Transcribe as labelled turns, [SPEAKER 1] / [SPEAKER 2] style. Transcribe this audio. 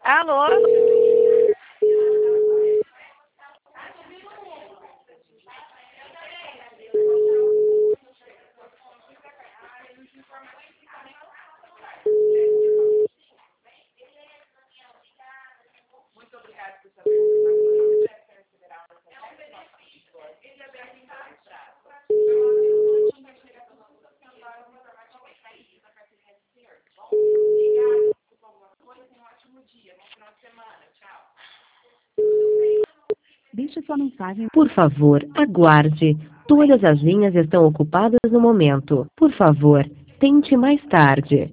[SPEAKER 1] Alô?
[SPEAKER 2] Deixe sua mensagem.
[SPEAKER 3] Por favor, aguarde. Todas as linhas estão ocupadas no momento. Por favor, tente mais tarde.